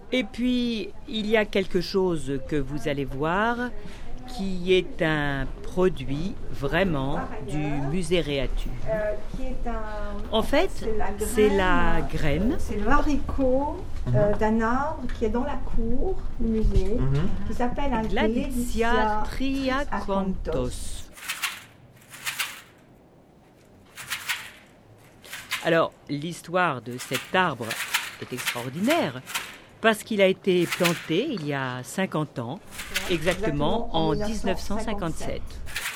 Et puis, il y a quelque chose que vous allez voir qui est un produit vraiment du musée Réatu. En fait, c'est la graine. C'est le haricot d'un arbre qui est dans la cour du musée, qui s'appelle un Gladitsia triacanthos. Alors, l'histoire de cet arbre est extraordinaire parce qu'il a été planté il y a 50 ans, exactement en 1957.